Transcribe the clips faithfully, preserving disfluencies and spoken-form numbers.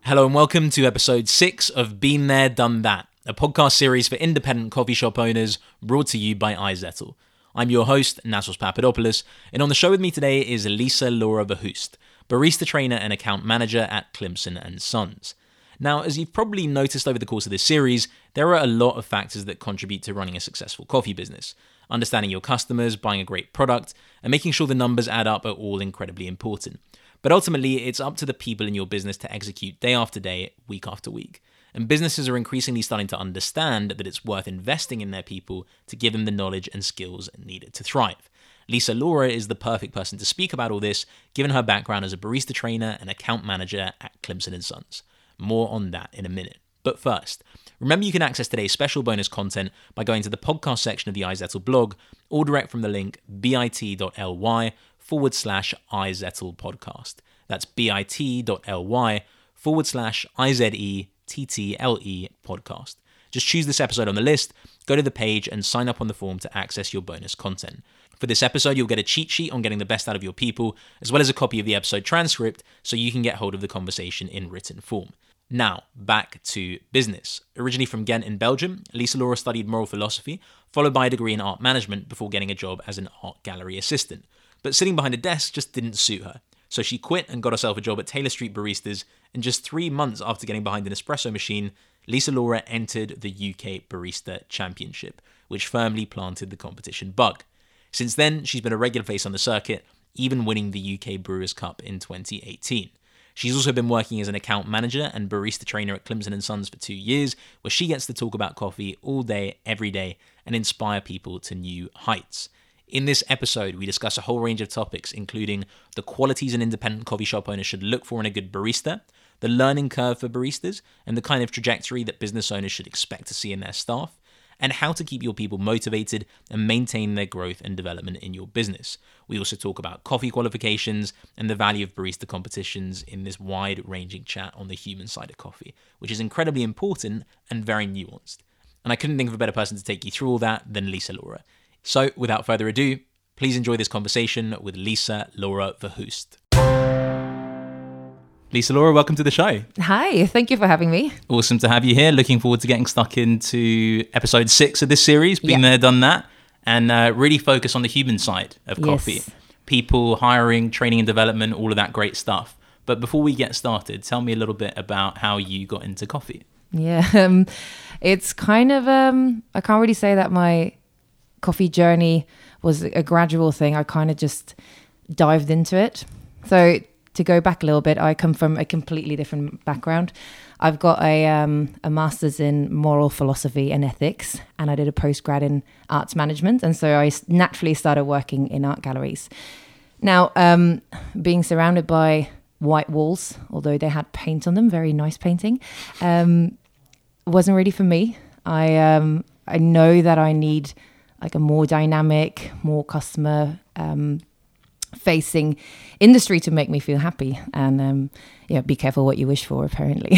Hello and welcome to episode six of Been There, Done That, a podcast series for independent coffee shop owners brought to you by iZettle. I'm your host, Nassos Papadopoulos, and on the show with me today is Lisa Laura Verhoost, barista trainer and account manager at Clemson and Sons. Now, as you've probably noticed over the course of this series, there are a lot of factors that contribute to running a successful coffee business. Understanding your customers, buying a great product, and making sure the numbers add up are all incredibly important. But ultimately, it's up to the people in your business to execute day after day, week after week. And businesses are increasingly starting to understand that it's worth investing in their people to give them the knowledge and skills needed to thrive. Lisa Laura is the perfect person to speak about all this, given her background as a barista trainer and account manager at Clemson and Sons. More on that in a minute. But first, remember you can access today's special bonus content by going to the podcast section of the iZettle blog or direct from the link bit.ly forward slash iZettle podcast. That's bit.ly forward slash I-Z-E-T-T-L-E podcast. Just choose this episode on the list, go to the page and sign up on the form to access your bonus content. For this episode, you'll get a cheat sheet on getting the best out of your people, as well as a copy of the episode transcript so you can get hold of the conversation in written form. Now, back to business. Originally from Ghent in Belgium, Lisa Laura studied moral philosophy, followed by a degree in art management before getting a job as an art gallery assistant. But sitting behind a desk just didn't suit her. So she quit and got herself a job at Taylor Street Baristas, and just three months after getting behind an espresso machine, Lisa Laura entered the U K Barista Championship, which firmly planted the competition bug. Since then, she's been a regular face on the circuit, even winning the U K Brewers Cup in twenty eighteen. She's also been working as an account manager and barista trainer at Clemson and Sons for two years, where she gets to talk about coffee all day, every day, and inspire people to new heights. In this episode, we discuss a whole range of topics, including the qualities an independent coffee shop owner should look for in a good barista, the learning curve for baristas, and the kind of trajectory that business owners should expect to see in their staff, and how to keep your people motivated and maintain their growth and development in your business. We also talk about coffee qualifications and the value of barista competitions in this wide-ranging chat on the human side of coffee, which is incredibly important and very nuanced. And I couldn't think of a better person to take you through all that than Lisa Laura. So, without further ado, please enjoy this conversation with Lisa Laura Verhoost. Lisa Laura, welcome to the show. Hi, thank you for having me. Awesome to have you here. Looking forward to getting stuck into episode six of this series. Been yep. there, done that. And uh, really focus on the human side of coffee. Yes. People, hiring, training and development, all of that great stuff. But before we get started, tell me a little bit about how you got into coffee. Yeah, um, it's kind of, um, I can't really say that my coffee journey was a gradual thing. I kind of just dived into it. So to go back a little bit, I come from a completely different background. I've got a um, a master's in moral philosophy and ethics, and I did a postgrad in arts management. And so I naturally started working in art galleries. Now, um, being surrounded by white walls, although they had paint on them, very nice painting, um, wasn't really for me. I um, I know that I need like a more dynamic, more customer um facing industry to make me feel happy. And um yeah, be careful what you wish for, apparently.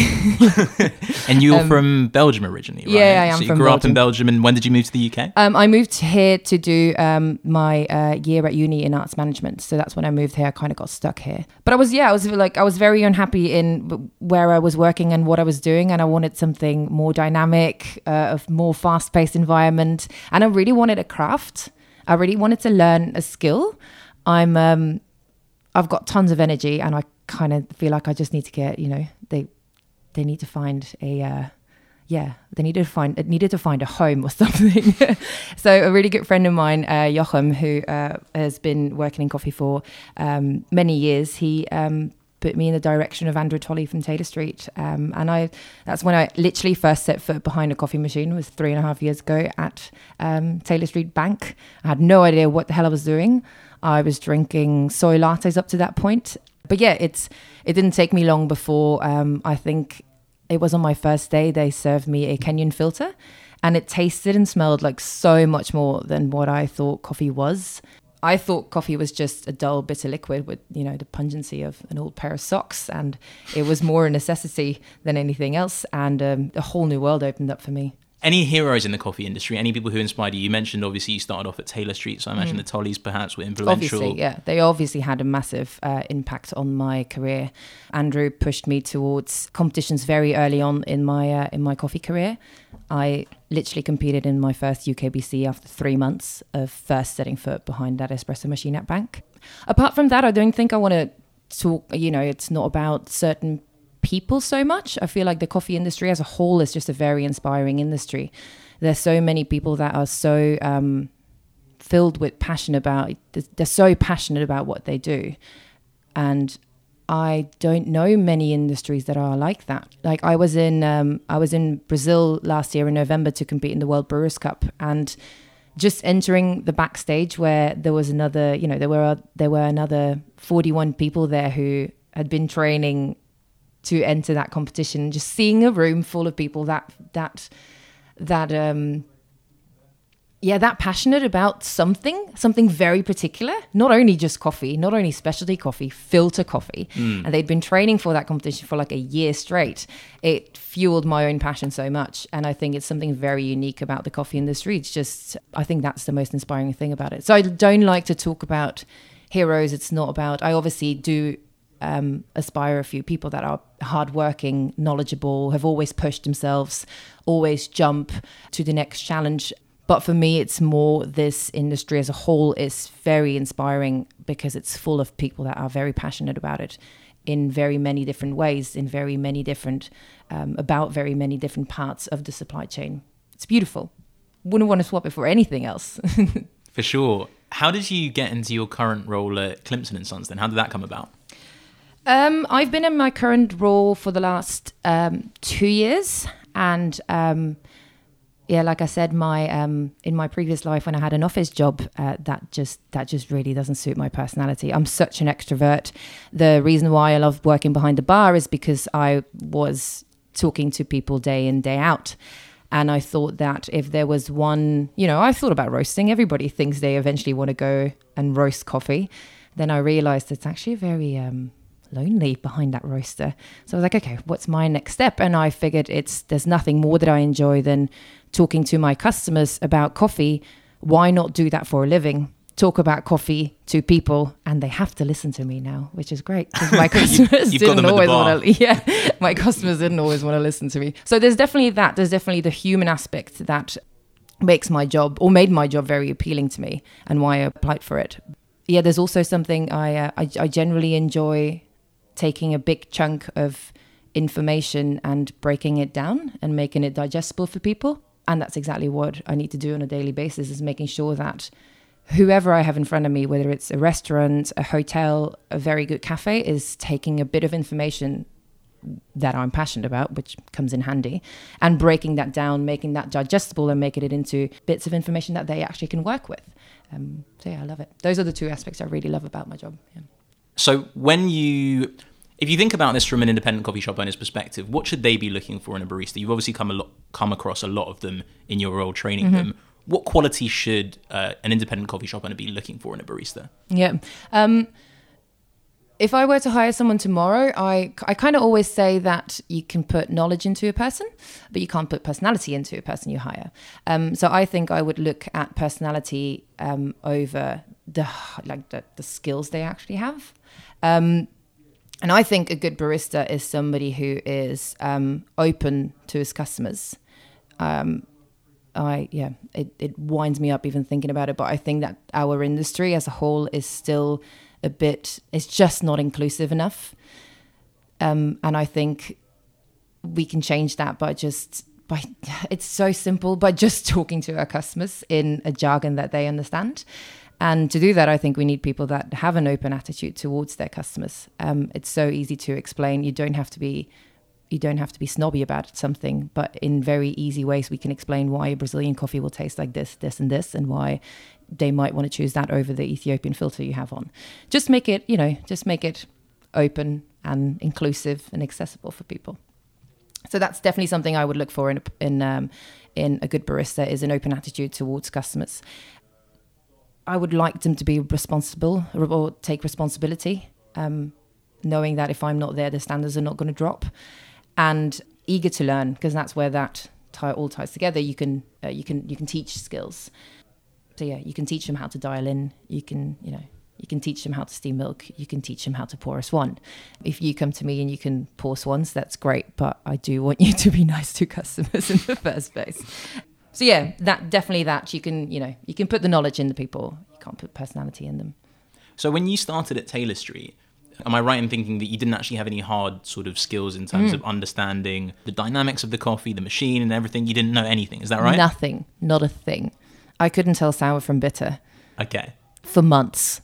And you're um, from Belgium originally, right? Yeah, I am so you from grew Belgium. up in Belgium, and when did you move to the U K? Um, I moved here to do um, my uh, year at uni in arts management. So that's when I moved here. I kind of got stuck here. But I was, yeah, I was like, I was very unhappy in where I was working and what I was doing. And I wanted something more dynamic, uh, a more fast-paced environment. And I really wanted a craft. I really wanted to learn a skill. I'm, um, I've got tons of energy, and I kind of feel like I just need to get, you know, they, they need to find a, uh, yeah, they needed to find, needed to find a home or something. So a really good friend of mine, uh, Jochem, who uh, has been working in coffee for um, many years, he um, put me in the direction of Andrew Tolley from Taylor Street. Um, and I, that's when I literally first set foot behind a coffee machine. It was three and a half years ago at um, Taylor Street Bank. I had no idea what the hell I was doing. I was drinking soy lattes up to that point. But yeah, it's it didn't take me long before um, I think it was on my first day, they served me a Kenyan filter, and it tasted and smelled like so much more than what I thought coffee was. I thought coffee was just a dull, bitter liquid with, you know, the pungency of an old pair of socks, and it was more a necessity than anything else. And um, a whole new world opened up for me. Any heroes in the coffee industry? Any people who inspired you? You mentioned obviously you started off at Taylor Street, so I imagine mm. the Tollies perhaps were influential. Obviously, yeah, they obviously had a massive uh, impact on my career. Andrew pushed me towards competitions very early on in my uh, in my coffee career. I literally competed in my first U K B C after three months of first setting foot behind that espresso machine at Bank. Apart from that, I don't think I want to talk. You know, it's not about certain people so much. I feel like the coffee industry as a whole is just a very inspiring industry. There's so many people that are so um, filled with passion about, they're so passionate about what they do. And I don't know many industries that are like that. Like I was in, um, I was in Brazil last year in November to compete in the World Brewers Cup, and just entering the backstage where there was another, you know, there were, there were another forty-one people there who had been training to enter that competition, just seeing a room full of people that that that um yeah that passionate about something something very particular, not only just coffee, not only specialty coffee, filter coffee, mm. and they'd been training for that competition for like a year straight. It fueled my own passion so much, and I think it's something very unique about the coffee industry. It's just, I think that's the most inspiring thing about it. So I don't like to talk about heroes. It's not about, I obviously do Um, aspire a few people that are hardworking, knowledgeable, have always pushed themselves, always jump to the next challenge. But for me, it's more this industry as a whole is very inspiring because it's full of people that are very passionate about it in very many different ways, in very many different, um, about very many different parts of the supply chain. It's beautiful. Wouldn't want to swap it for anything else. For sure. How did you get into your current role at Climson and Sons then? How did that come about? Um, I've been in my current role for the last um, two years, and um, yeah, like I said, my um, in my previous life when I had an office job, uh, that just that just really doesn't suit my personality. I'm such an extrovert. The reason why I love working behind the bar is because I was talking to people day in, day out. And I thought that if there was one, you know, I thought about roasting. Everybody thinks they eventually want to go and roast coffee. Then I realized it's actually very um, lonely behind that roaster. So I was like, okay, what's my next step? And I figured it's there's nothing more that I enjoy than talking to my customers about coffee. Why not do that for a living? Talk about coffee to people, and they have to listen to me now, which is great because my customers You've didn't always want to. Yeah, my customers didn't always want to listen to me. So there's definitely that. There's definitely the human aspect that makes my job, or made my job, very appealing to me, and why I applied for it. Yeah, there's also something I uh, I, I generally enjoy, taking a big chunk of information and breaking it down and making it digestible for people. And that's exactly what I need to do on a daily basis, is making sure that whoever I have in front of me, whether it's a restaurant, a hotel, a very good cafe, is taking a bit of information that I'm passionate about, which comes in handy, and breaking that down, making that digestible and making it into bits of information that they actually can work with. Um, so yeah, I love it. Those are the two aspects I really love about my job. Yeah. So when you, if you think about this from an independent coffee shop owner's perspective, what should they be looking for in a barista? You've obviously come a lot, come across a lot of them in your role training mm-hmm. them. What quality should uh, an independent coffee shop owner be looking for in a barista? Yeah. Um, if I were to hire someone tomorrow, I, I kind of always say that you can put knowledge into a person, but you can't put personality into a person you hire. Um, so I think I would look at personality um, over the like the, the skills they actually have. Um, and I think a good barista is somebody who is um, open to his customers. Um, I yeah, it, it winds me up even thinking about it. But I think that our industry as a whole is still a bit, it's just not inclusive enough. Um, and I think we can change that by just, by it's so simple, by just talking to our customers in a jargon that they understand. And to do that, I think we need people that have an open attitude towards their customers. Um, it's so easy to explain. You don't have to be You don't have to be snobby about something, but in very easy ways, we can explain why a Brazilian coffee will taste like this, this, and this, and why they might want to choose that over the Ethiopian filter you have on. Just make it, you know, just make it open and inclusive and accessible for people. So that's definitely something I would look for in a, in um, in a good barista, is an open attitude towards customers. I would like them to be responsible or take responsibility, um, knowing that if I'm not there, the standards are not going to drop. And eager to learn, because that's where that tie all ties together, you can uh, you can you can teach skills. So yeah, you can teach them how to dial in. You can you know you can teach them how to steam milk. You can teach them how to pour a swan. If you come to me and you can pour swans, that's great. But I do want you to be nice to customers in the first place. So yeah, that definitely that you can you know you can put the knowledge in the people. You can't put personality in them. So when you started at Taylor Street, am I right in thinking that you didn't actually have any hard sort of skills in terms mm. of understanding the dynamics of the coffee, the machine and everything? You didn't know anything. Is that right? Nothing. Not a thing. I couldn't tell sour from bitter. Okay. For months.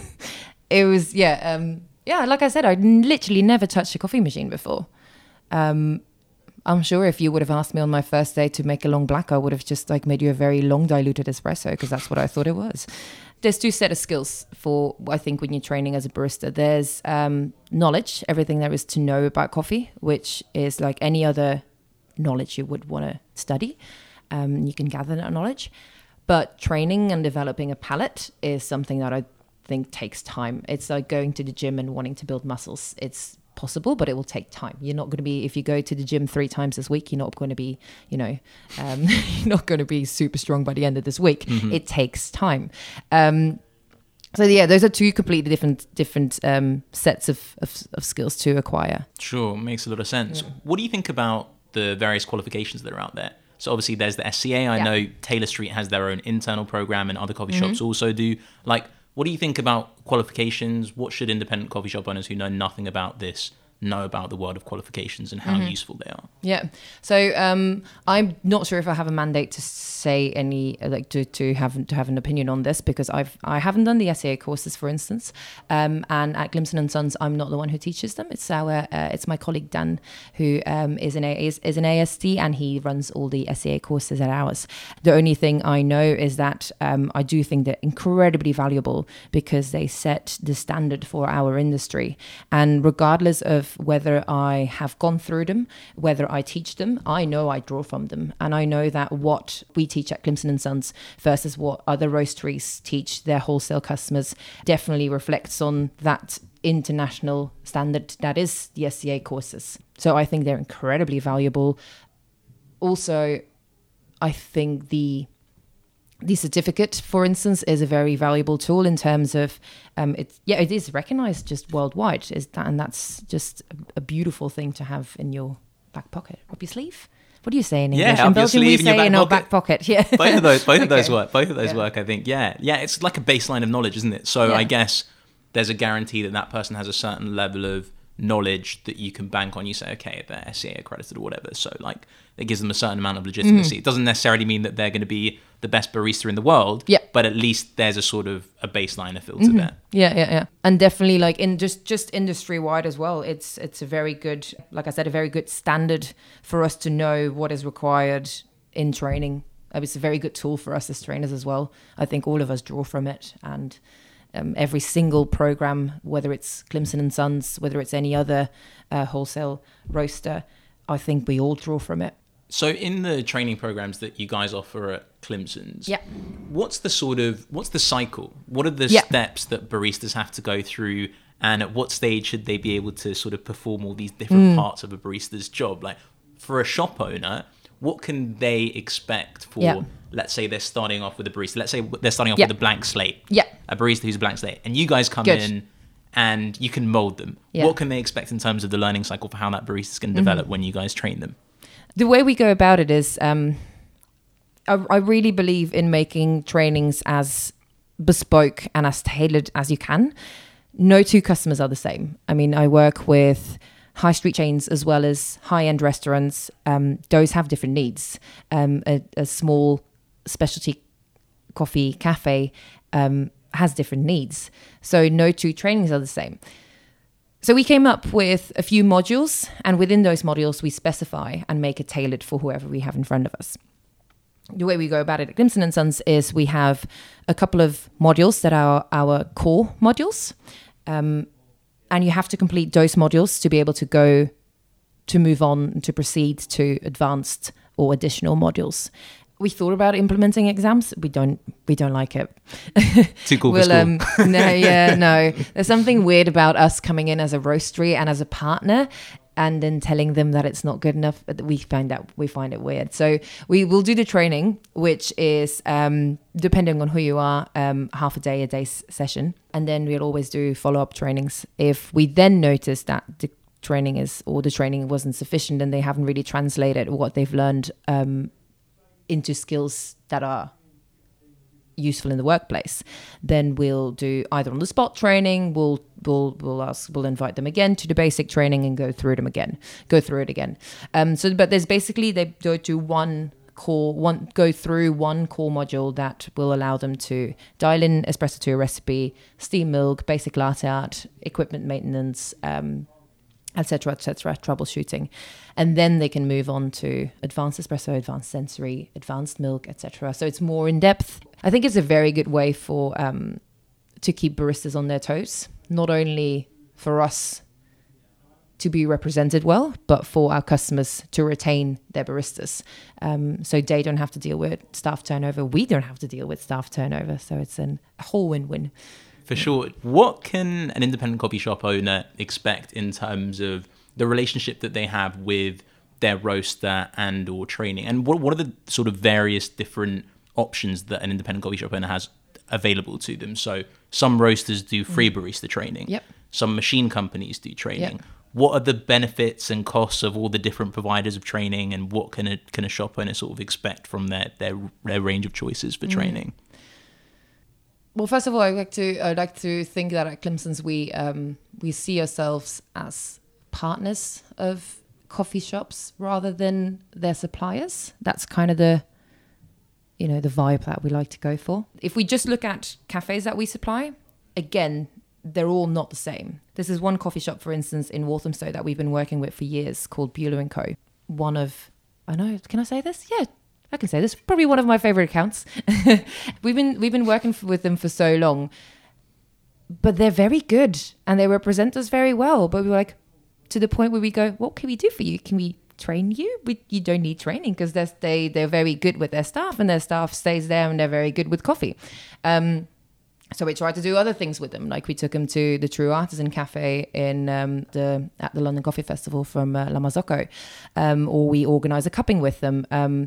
It was, yeah. Um, yeah, like I said, I'd literally never touched a coffee machine before. Um, I'm sure if you would have asked me on my first day to make a long black, I would have just like made you a very long diluted espresso because that's what I thought it was. There's two set of skills for, I think, when you're training as a barista. There's um, knowledge, everything there is to know about coffee, which is like any other knowledge you would want to study. Um, you can gather that knowledge. But training and developing a palate is something that I think takes time. It's like going to the gym and wanting to build muscles. It's possible, but it will take time. You're not going to be, if you go to the gym three times this week, you're not going to be, you know, um, you're not going to be super strong by the end of this week. Mm-hmm. It takes time. Um, so yeah, those are two completely different different um, sets of, of, of skills to acquire. Sure, makes a lot of sense. Yeah. What do you think about the various qualifications that are out there? So obviously there's the S C A. I yeah. know Taylor Street has their own internal program and other coffee mm-hmm. shops also do. Like, what do you think about qualifications? What should independent coffee shop owners who know nothing about this know about the world of qualifications and how mm-hmm. useful they are? Yeah. So um, I'm not sure if I have a mandate to say any, like to, to have to have an opinion on this because I've I haven't done the S C A courses, for instance. Um, and at Glimson and Sons, I'm not the one who teaches them. It's our uh, it's my colleague Dan, who um, is an is, is an A S D, and he runs all the S C A courses at ours. The only thing I know is that um, I do think they're incredibly valuable because they set the standard for our industry, and regardless of whether I have gone through them, whether I teach them, I know I draw from them. And I know that what we teach at Glimson and Sons versus what other roasteries teach their wholesale customers definitely reflects on that international standard that is the S C A courses. So I think they're incredibly valuable. Also, I think the The certificate, for instance, is a very valuable tool in terms of um, it's yeah, it is recognized just worldwide. Is that and that's just a, a beautiful thing to have in your back pocket, up your sleeve. What do you say in English? Yeah, in up your Belgium, sleeve, we in your say back in our pocket. back pocket. Yeah, both of those, both okay. of those work. Both of those yeah. work. I think. Yeah, yeah. It's like a baseline of knowledge, isn't it? So yeah. I guess there's a guarantee that that person has a certain level of knowledge that you can bank on. You say, okay, they're S C A accredited or whatever. So like, it gives them a certain amount of legitimacy. Mm-hmm. It doesn't necessarily mean that they're going to be the best barista in the world. Yeah. But at least there's a sort of a baseline, a filter mm-hmm. there. Yeah, yeah, yeah. And definitely like in just, just industry wide as well. It's, it's a very good, like I said, a very good standard for us to know what is required in training. It's a very good tool for us as trainers as well. I think all of us draw from it, and Um, every single program, whether it's Glimson and Sons, whether it's any other uh, wholesale roaster, I think we all draw from it. So in the training programs that you guys offer at Glimson's, yeah. what's the sort of, what's the cycle? What are the yeah. steps that baristas have to go through, and at what stage should they be able to sort of perform all these different mm. parts of a barista's job? Like for a shop owner, what can they expect for, yeah. let's say they're starting off with a barista. Let's say they're starting off yeah. with a blank slate. Yeah. A barista who's a blank slate. And you guys come Good. in and you can mold them. Yeah. What can they expect in terms of the learning cycle for how that barista is going to develop mm-hmm. when you guys train them? The way we go about it is, um, I, I really believe in making trainings as bespoke and as tailored as you can. No two customers are the same. I mean, I work with high street chains as well as high-end restaurants. Um, those have different needs. Um, a, a small specialty coffee cafe um, has different needs. So no two trainings are the same. So we came up with a few modules, and within those modules, we specify and make it tailored for whoever we have in front of us. The way we go about it at Glimson and Sons is we have a couple of modules that are our core modules. Um, and you have to complete those modules to be able to go to move on to proceed to advanced or additional modules. We thought about implementing exams. We don't. We don't like it. Too cool we'll, for school. Um, no, yeah, no. There's something weird about us coming in as a roastery and as a partner. and then telling them that it's not good enough, we find that we find it weird. So we will do the training, which is um, depending on who you are, um, half a day, a day s- session. And then we'll always do follow-up trainings. If we then notice that the training is, or the training wasn't sufficient and they haven't really translated what they've learned um, into skills that are useful in the workplace, then we'll do either on the spot training, we'll we'll we'll ask we'll invite them again to the basic training and go through them again go through it again um so but there's basically, they go to one core one go through one core module that will allow them to dial in espresso to a recipe, steam milk, basic latte art, equipment maintenance, um etc etc troubleshooting, and then they can move on to advanced espresso, advanced sensory, advanced milk, etc. So it's more in depth. I think it's a very good way for um to keep baristas on their toes, not only for us to be represented well, but for our customers to retain their baristas, um so they don't have to deal with staff turnover, we don't have to deal with staff turnover, so it's an, a whole win-win. For sure. What can an independent coffee shop owner expect in terms of the relationship that they have with their roaster and or training? And what what are the sort of various different options that an independent coffee shop owner has available to them? So some roasters do free barista training. Yep. Some machine companies do training. Yep. What are the benefits and costs of all the different providers of training, and what can a can a shop owner sort of expect from their their, their range of choices for training? Mm. Well, first of all, I like to I like to think that at Clemsons we um, we see ourselves as partners of coffee shops rather than their suppliers. That's kind of the you know the vibe that we like to go for. If we just look at cafes that we supply, again, they're all not the same. This is one coffee shop, for instance, in Walthamstow that we've been working with for years, called Bueller and Co. One of I know, can I say this? Yeah. I can say this, probably one of my favorite accounts. we've been we've been working f- with them for so long, but they're very good and they represent us very well. But we were like, to the point where we go, what can we do for you? Can we train you? We, you don't need training, because they're they they're very good with their staff, and their staff stays there, and they're very good with coffee. Um, so we tried to do other things with them, like we took them to the True Artisan Cafe in um, the at the London Coffee Festival from uh, La Marzocco, um, or we organised a cupping with them. Um,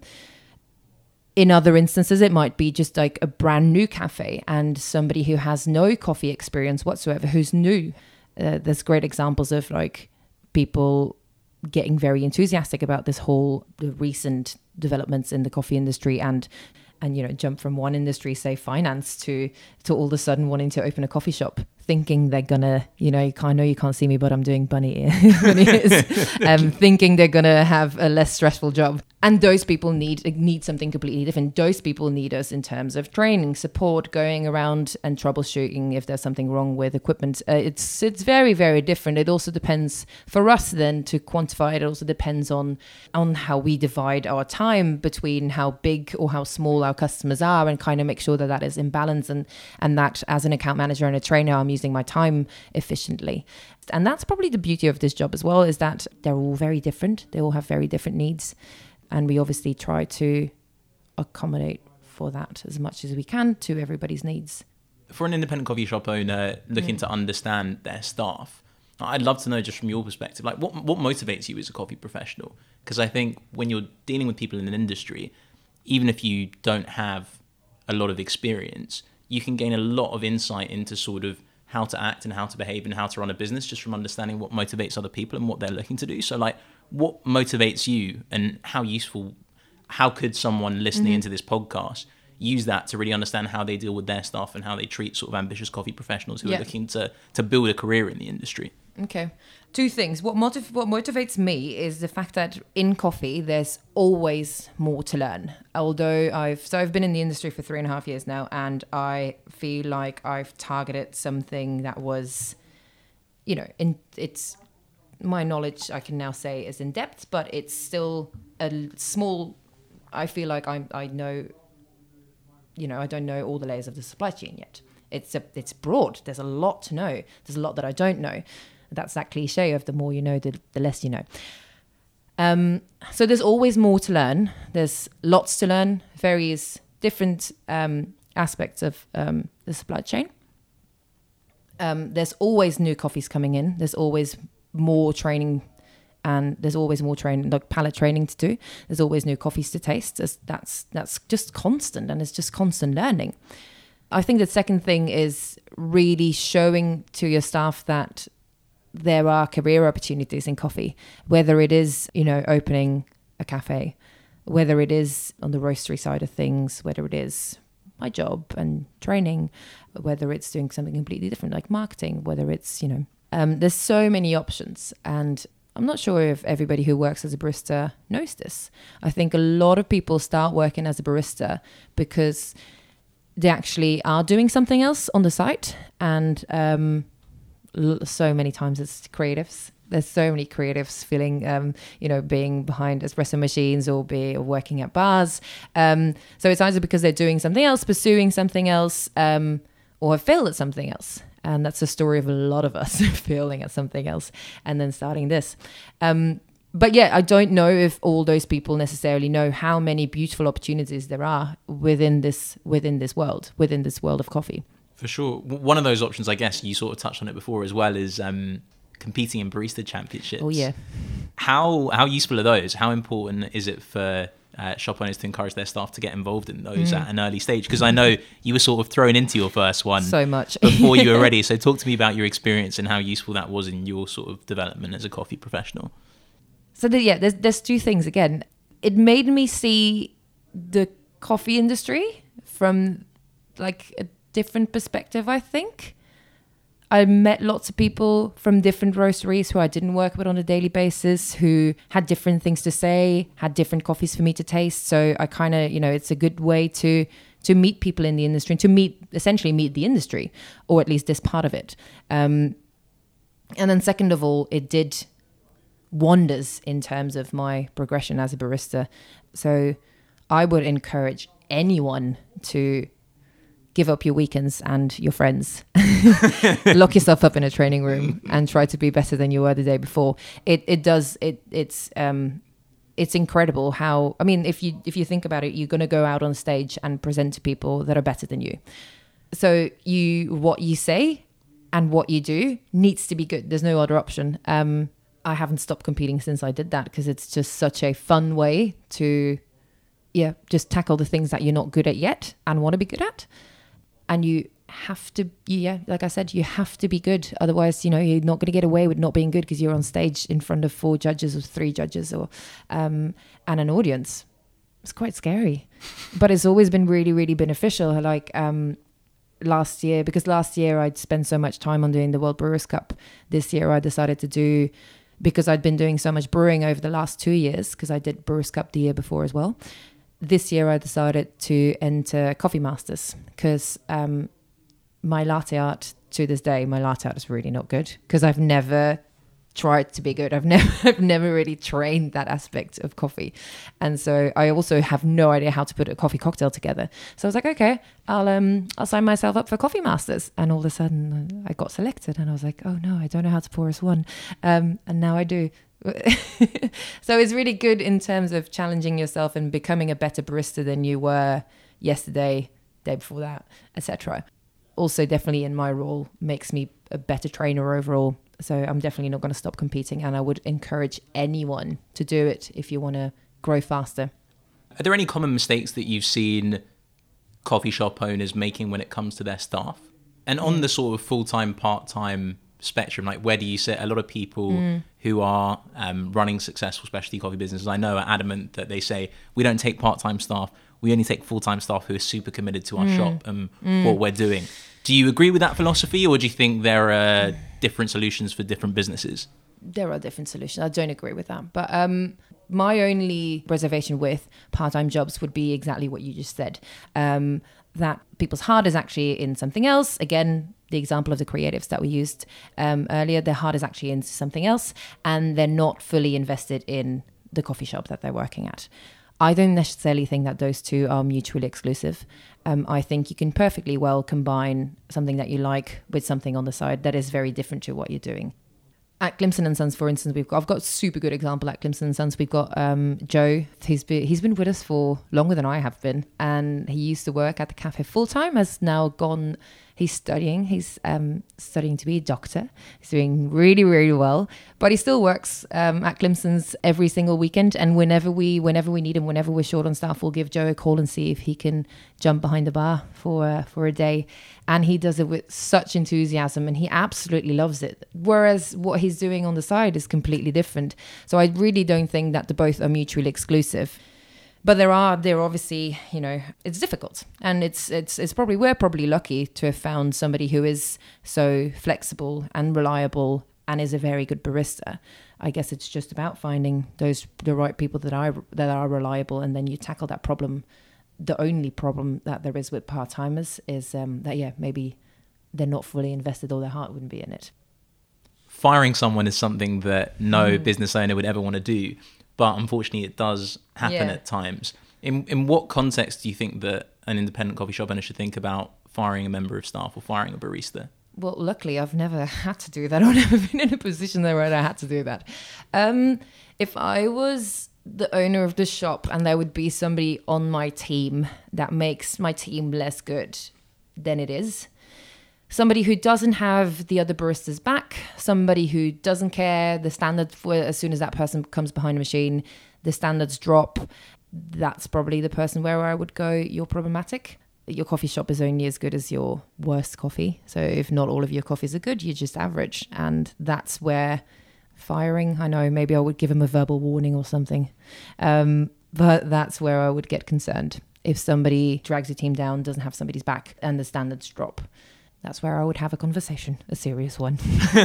In other instances, it might be just like a brand new cafe and somebody who has no coffee experience whatsoever, who's new. Uh, there's great examples of like people getting very enthusiastic about this whole the recent developments in the coffee industry, and and you know jump from one industry, say finance, to to all of a sudden wanting to open a coffee shop, thinking they're gonna, you know, you can't know you can't see me, but I'm doing bunny ears, um, thinking they're gonna have a less stressful job. And those people need need something completely different. Those people need us in terms of training, support, going around and troubleshooting if there's something wrong with equipment. Uh, it's it's very, very different. It also depends, for us then, to quantify it, it also depends on, on how we divide our time between how big or how small our customers are, and kind of make sure that that is in balance, and, and that as an account manager and a trainer, I'm using my time efficiently. And that's probably the beauty of this job as well, is that they're all very different. They all have very different needs. And we obviously try to accommodate for that as much as we can to everybody's needs. For an independent coffee shop owner looking mm. to understand their staff, I'd love to know, just from your perspective, like what what motivates you as a coffee professional? Because I think when you're dealing with people in an industry, even if you don't have a lot of experience, you can gain a lot of insight into sort of how to act and how to behave and how to run a business just from understanding what motivates other people and what they're looking to do. So like, what motivates you, and how useful, how could someone listening mm-hmm. into this podcast use that to really understand how they deal with their staff and how they treat sort of ambitious coffee professionals who yeah. are looking to to build a career in the industry? Okay. Two things. What motiv- what motivates me is the fact that in coffee, there's always more to learn. Although I've, so I've been in the industry for three and a half years now, and I feel like I've targeted something that was, you know, in it's, my knowledge I can now say is in depth, but it's still a small, I feel like I I know, you know, I don't know all the layers of the supply chain yet. It's a, it's broad. There's a lot to know. There's a lot that I don't know. That's that cliche of the more you know, the, the less you know. Um, so there's always more to learn. There's lots to learn, various different um, aspects of um, the supply chain. Um, there's always new coffees coming in. There's always more training and there's always more training, like palate training to do. There's always new coffees to taste. That's that's, that's just constant, and it's just constant learning. I think the second thing is really showing to your staff that there are career opportunities in coffee, whether it is, you know, opening a cafe, whether it is on the roastery side of things, whether it is my job and training, whether it's doing something completely different like marketing, whether it's, you know, um, there's so many options. And I'm not sure if everybody who works as a barista knows this. I think a lot of people start working as a barista because they actually are doing something else on the side. And um, so many times it's creatives. There's so many creatives feeling, um, you know, being behind espresso machines or be or working at bars. Um, so it's either because they're doing something else, pursuing something else, um, or have failed at something else. And that's the story of a lot of us failing at something else and then starting this. Um, but yeah, I don't know if all those people necessarily know how many beautiful opportunities there are within this within this world, within this world of coffee. For sure. One of those options, I guess, you sort of touched on it before as well, is um, competing in barista championships. Oh yeah. How how useful are those? How important is it for uh, shop owners to encourage their staff to get involved in those mm. at an early stage? Because I know you were sort of thrown into your first one so much before you were ready. So talk to me about your experience and how useful that was in your sort of development as a coffee professional. So the, yeah, there's there's two things. Again, it made me see the coffee industry from like a different perspective, I think. I met lots of people from different roasteries who I didn't work with on a daily basis, who had different things to say, had different coffees for me to taste. So I kind of, you know, it's a good way to to meet people in the industry, and to meet, essentially meet the industry, or at least this part of it. Um, and then second of all, it did wonders in terms of my progression as a barista. So I would encourage anyone to give up your weekends and your friends, lock yourself up in a training room and try to be better than you were the day before. It it does it it's um it's incredible how, I mean, if you if you think about it, you're going to go out on stage and present to people that are better than you. So you what you say and what you do needs to be good. There's no other option. Um, I haven't stopped competing since I did that, because it's just such a fun way to, yeah, just tackle the things that you're not good at yet and want to be good at. And you have to, yeah, like I said, you have to be good. Otherwise, you know, you're not going to get away with not being good because you're on stage in front of four judges or three judges or um, and an audience. It's quite scary, but it's always been really, really beneficial. Like um, last year, because last year I'd spent so much time on doing the World Brewers Cup. This year I decided to do, because I'd been doing so much brewing over the last two years, because I did Brewers Cup the year before as well. This year I decided to enter Coffee Masters, because um, my latte art, to this day, my latte art is really not good, because I've never tried to be good. I've never I've never really trained that aspect of coffee. And so I also have no idea how to put a coffee cocktail together. So I was like, okay, I'll um I'll sign myself up for Coffee Masters. And all of a sudden I got selected, and I was like, oh no, I don't know how to pour as one. Um, and now I do. So it's really good in terms of challenging yourself and becoming a better barista than you were yesterday, day before that, et cetera. Also, definitely in my role, makes me a better trainer overall. So I'm definitely not going to stop competing, and I would encourage anyone to do it if you want to grow faster. Are there any common mistakes that you've seen coffee shop owners making when it comes to their staff? And on mm. the sort of full-time, part-time spectrum, like where do you sit? A lot of people mm. who are um, running successful specialty coffee businesses, I know, are adamant that they say, we don't take part-time staff, we only take full-time staff who are super committed to our mm. shop and mm. what we're doing. Do you agree with that philosophy, or do you think there are different solutions for different businesses? There are different solutions. I don't agree with that. But um, my only reservation with part-time jobs would be exactly what you just said, um, that people's heart is actually in something else. Again, the example of the creatives that we used um, earlier, their heart is actually into something else, and they're not fully invested in the coffee shop that they're working at. I don't necessarily think that those two are mutually exclusive. Um, I think you can perfectly well combine something that you like with something on the side that is very different to what you're doing. At Clemson and Sons, for instance, we've got, I've got a super good example at Clemson and Sons. We've got um, Joe. He's been, he's been with us for longer than I have been. And he used to work at the cafe full time, has now gone, He's studying. He's um, studying to be a doctor. He's doing really, really well. But he still works um, at Clemson's every single weekend. And whenever we, whenever we need him, whenever we're short on staff, we'll give Joe a call and see if he can jump behind the bar for uh, for a day. And he does it with such enthusiasm, and he absolutely loves it. Whereas what he's doing on the side is completely different. So I really don't think that the both are mutually exclusive. But there are, there obviously, you know, it's difficult. And it's, it's, it's probably, we're probably lucky to have found somebody who is so flexible and reliable and is a very good barista. I guess it's just about finding those, the right people that are, that are reliable. And then you tackle that problem. The only problem that there is with part-timers is um, that, yeah, maybe they're not fully invested or their heart wouldn't be in it. Firing someone is something that no mm. business owner would ever want to do. But unfortunately, it does happen yeah. at times. In in what context do you think that an independent coffee shop owner should think about firing a member of staff or firing a barista? Well, luckily, I've never had to do that. I've never been in a position there where I had to do that. Um, if I was the owner of the shop and there would be somebody on my team that makes my team less good than it is, somebody who doesn't have the other baristas back, somebody who doesn't care, the standard for as soon as that person comes behind a machine, the standards drop, that's probably the person where I would go, you're problematic. Your coffee shop is only as good as your worst coffee. So if not all of your coffees are good, you're just average. And that's where firing, I know maybe I would give him a verbal warning or something. Um, but that's where I would get concerned. If somebody drags your team down, doesn't have somebody's back, and the standards drop. That's where I would have a conversation, a serious one.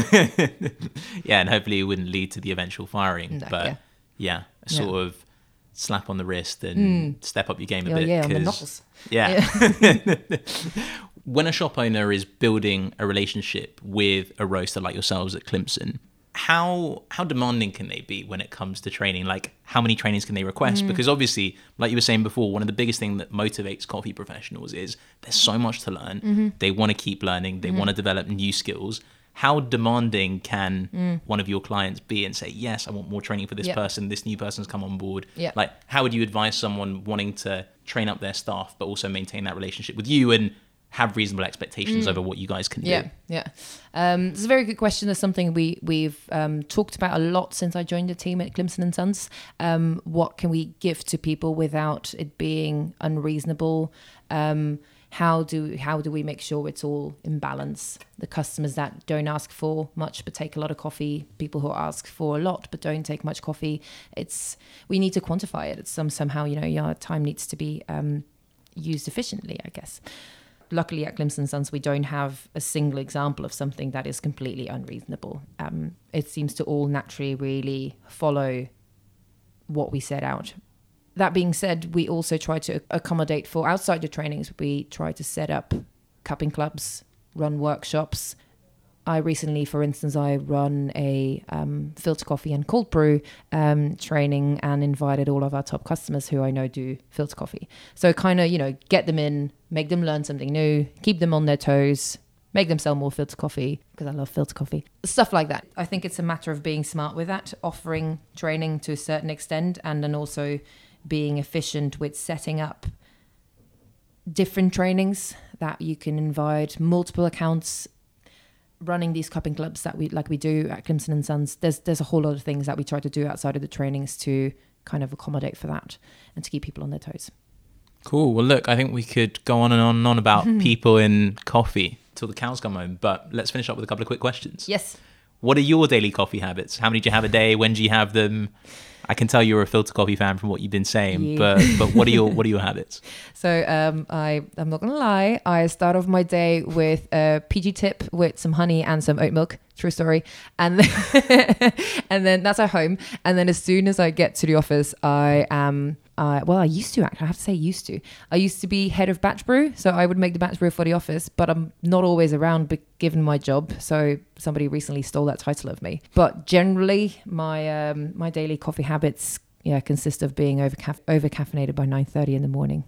Yeah, and hopefully it wouldn't lead to the eventual firing. No, but yeah, yeah a sort yeah. of slap on the wrist and mm. step up your game a oh, bit. Yeah, on the knuckles. Yeah. yeah. When a shop owner is building a relationship with a roaster like yourselves at Clemson, how how demanding can they be when it comes to training? Like, how many trainings can they request? Mm. Because obviously, like you were saying before, one of the biggest things that motivates coffee professionals is there's so much to learn. Mm-hmm. They want to keep learning. They mm-hmm. want to develop new skills. How demanding can mm. one of your clients be and say, yes, I want more training for this yep. person. This new person's come on board. Yep. Like, how would you advise someone wanting to train up their staff, but also maintain that relationship with you and have reasonable expectations mm. over what you guys can yeah, do? Yeah, yeah. Um, it's a very good question. It's something we, we've um, talked about a lot since I joined the team at Clemson and Sons. Um, what can we give to people without it being unreasonable? Um, how do how do we make sure it's all in balance? The customers that don't ask for much but take a lot of coffee, people who ask for a lot but don't take much coffee. It's we need to quantify it. It's some somehow, you know, your time needs to be um, used efficiently, I guess. Luckily at Clemson and Sons, we don't have a single example of something that is completely unreasonable. Um, it seems to all naturally really follow what we set out. That being said, we also try to accommodate for outside the trainings. We try to set up cupping clubs, run workshops. I recently, for instance, I run a um, filter coffee and cold brew um, training and invited all of our top customers who I know do filter coffee. So kind of, you know, get them in, make them learn something new, keep them on their toes, make them sell more filter coffee because I love filter coffee. Stuff like that. I think it's a matter of being smart with that, offering training to a certain extent, and then also being efficient with setting up different trainings that you can invite multiple accounts. Running these cupping clubs that we like we do at Clemson and Sons, there's there's a whole lot of things that we try to do outside of the trainings to kind of accommodate for that and to keep people on their toes. Cool. Well, look, I think we could go on and on and on about people in coffee till the cows come home, but let's finish up with a couple of quick questions. Yes. What are your daily coffee habits? How many do you have a day? When do you have them? I can tell you're a filter coffee fan from what you've been saying, yeah. but but what are your what are your habits? So um, I I'm not gonna lie. I start off my day with a P G tip with some honey and some oat milk. True story. And then, and then that's at home. And then as soon as I get to the office, I am. Uh, well, I used to actually. I have to say, used to. I used to be head of batch brew, so I would make the batch brew for the office. But I'm not always around, given my job. So somebody recently stole that title of me. But generally, my um, my daily coffee habits, yeah, consist of being over over caffeinated by nine thirty in the morning.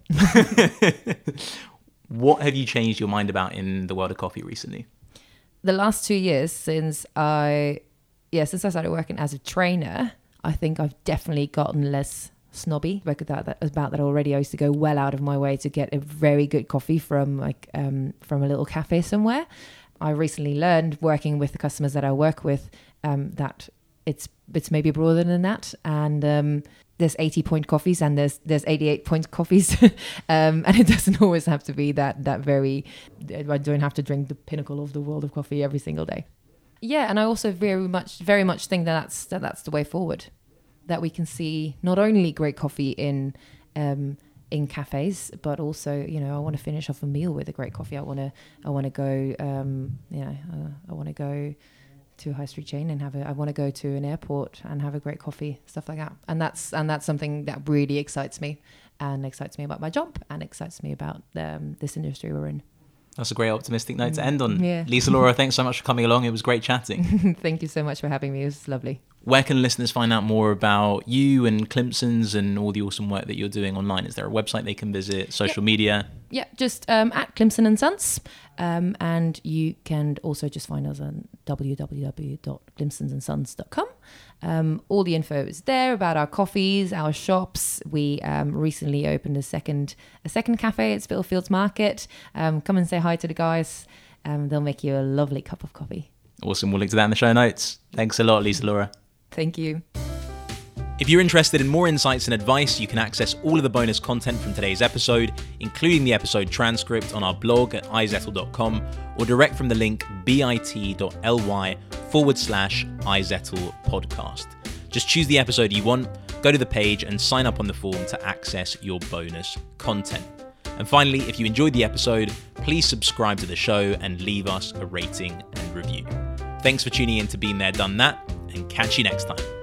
What have you changed your mind about in the world of coffee recently? The last two years since I, yeah, since I started working as a trainer, I think I've definitely gotten less snobby like that, that about that already. I used to go well out of my way to get a very good coffee from like um, from a little cafe somewhere. I recently learned working with the customers that I work with um, that it's it's maybe broader than that, and um, there's eighty point coffees and there's there's eighty-eight point coffees, um, and it doesn't always have to be that that very. I don't have to drink the pinnacle of the world of coffee every single day. Yeah, and I also very much very much think that that's that that's the way forward. That we can see not only great coffee in um, in cafes, but also, you know, I want to finish off a meal with a great coffee. I want to I want to go, um, you know, uh, I want to go to a high street chain and have a. I want to go to an airport and have a great coffee, stuff like that. And that's and that's something that really excites me, and excites me about my job, and excites me about um, this industry we're in. That's a great optimistic note to end on. Yeah. Lisa Laura, thanks so much for coming along. It was great chatting. Thank you so much for having me. It was lovely. Where can listeners find out more about you and Climson's and all the awesome work that you're doing online? Is there a website they can visit, social yeah. media? Yeah, just um, at Climson and Sons. Um, and you can also just find us on w w w dot climsons and sons dot com. Um, all the info is there about our coffees, our shops. We um, recently opened a second a second cafe at Spitalfields Market. Um, come and say hi to the guys. Um, they'll make you a lovely cup of coffee. Awesome. We'll link to that in the show notes. Thanks a lot, Lisa Laura. Thank you. If you're interested in more insights and advice, you can access all of the bonus content from today's episode, including the episode transcript on our blog at i zettel dot com or direct from the link bit.ly forward slash izettel podcast. Just choose the episode you want, go to the page and sign up on the form to access your bonus content. And finally, if you enjoyed the episode, please subscribe to the show and leave us a rating and review. Thanks for tuning in to Been There, Done That, and catch you next time.